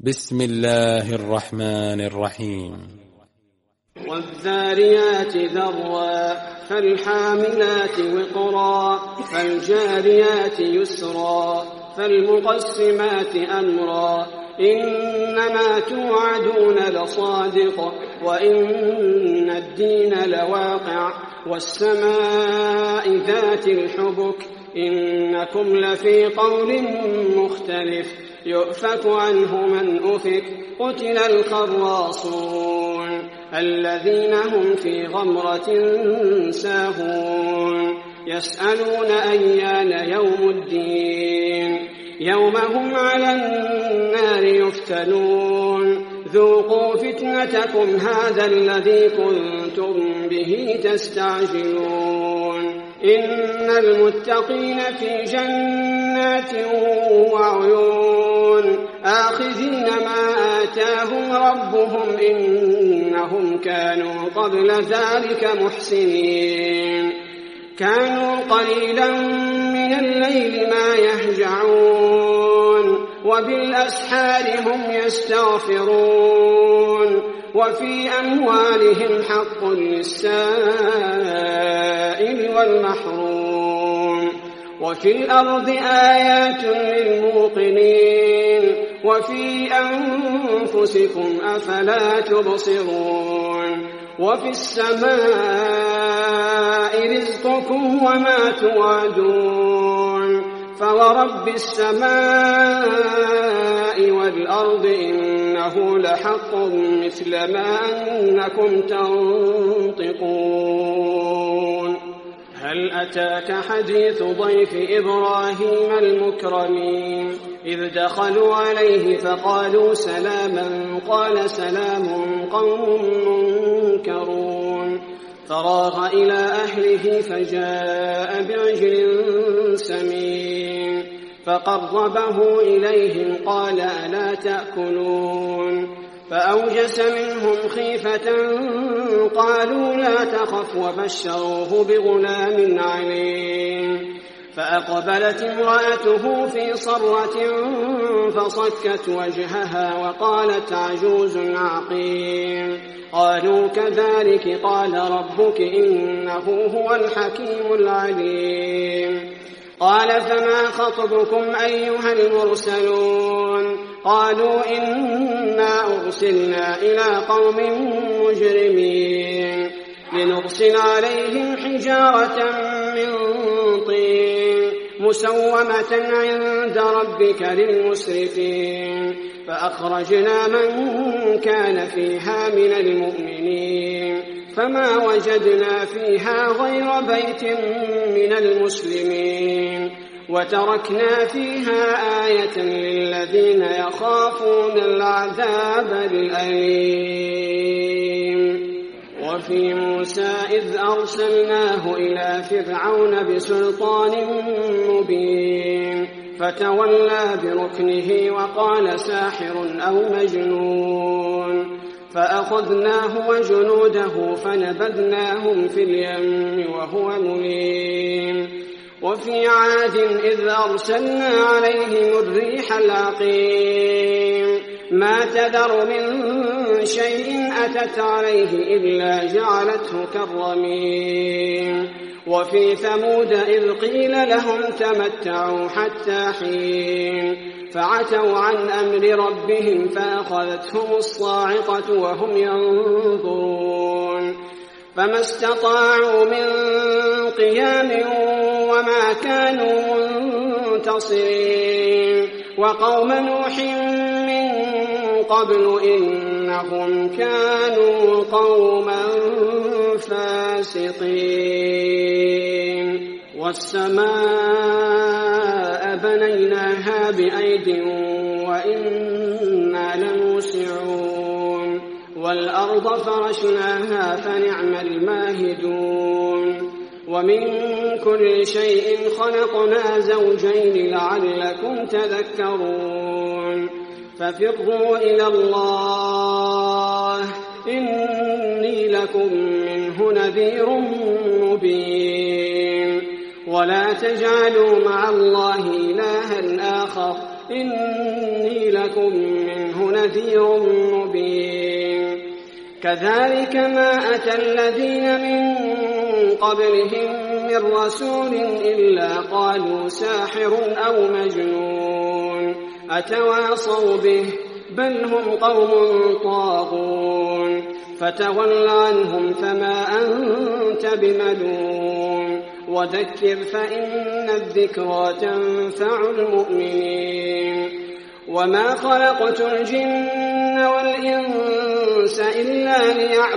بسم الله الرحمن الرحيم. والذاريات ذروا فالحاملات وقرا فالجاريات يسرا فالمقسمات أمرا إنما توعدون لصادق وإن الدين لواقع والسماء ذات الحبك إنكم لفي قول مختلف يؤفك عنه من أفك قتل الخراصون الذين هم في غمرة ساهون يسألون أيان يوم الدين يوم هم على النار يفتنون ذوقوا فتنتكم هذا الذي كنتم به تستعجلون إن المتقين في جنات وعيون آخذين ما آتاهم ربهم إنهم كانوا قبل ذلك محسنين كانوا قليلا من الليل ما يهجعون وبالأسحار هم يستغفرون وفي أموالهم حق للسائل والمحروم وفي الأرض آيات للموقنين وفي أنفسكم أفلا تبصرون وفي السماء رزقكم وما توعدون فورب السماء والأرض إنه لحق مثل ما أنكم تنطقون هل أتاك حديث ضيف إبراهيم المكرمين إذ دخلوا عليه فقالوا سلاما قال سلام قوم منكرون فراغ إلى أهله فجاء بعجل سمين فقربه إليهم قال ألا تأكلون فأوجس منهم خيفة قالوا لا تخف وبشروه بغلام عليم فأقبلت امرأته في صرة فصكت وجهها وقالت عجوز عقيم قالوا كذلك قال ربك إنه هو الحكيم العليم قال فما خطبكم أيها المرسلون قالوا إنا أرسلنا إلى قوم مجرمين لنرسل عليهم حجارة من طين مسومة عند ربك للمسرفين فأخرجنا من كان فيها من المؤمنين فما وجدنا فيها غير بيت من المسلمين وتركنا فيها آية للذين يخافون العذاب الأليم وفي موسى إذ أرسلناه إلى فرعون بسلطان مبين فتولى بركنه وقال ساحر أو مجنون فأخذناه وجنوده فنبذناهم في اليم وهو مليم وفي عاد إذ أرسلنا عليهم الريح العقيم ما تذر من شيء أتت عليه إلا جعلته كالرميم وفي ثمود إذ قيل لهم تمتعوا حتى حين فعتوا عن أمر ربهم فأخذتهم الصاعقة وهم ينظرون فما استطاعوا من قيام وما كانوا منتصرين وقوم نوح من قبل إنهم كانوا قوما فاسقين والسماء بنيناها بأيد وإنا لموسعون والأرض فرشناها فنعم الماهدون ومن كل شيء خلقنا زوجين لعلكم تذكرون ففروا إلى الله إني لكم منه نذير مبين ولا تجعلوا مع الله إلها آخر إني لكم منه نذير مبين كذلك ما أتى الذين من قبلهم من رسول إلا قالوا ساحر أو مجنون أتواصوا به بل هم قوم طاغون فتول عنهم فما أنت بملوم وذكر فإن الذكرى تنفع المؤمنين وما خلقت الجن والإنس إلا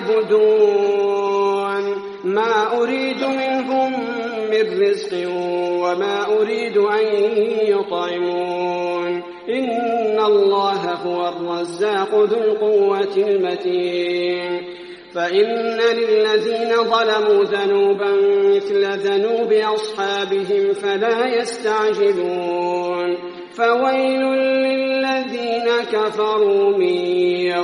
ليعبدون ما أريد منهم من رزق وما أريد أن يطعمون إن الله هو الرزاق ذو القوة المتين فإن للذين ظلموا ذنوبا مثل ذنوب أصحابهم فلا يستعجلون فويل للذين كفروا من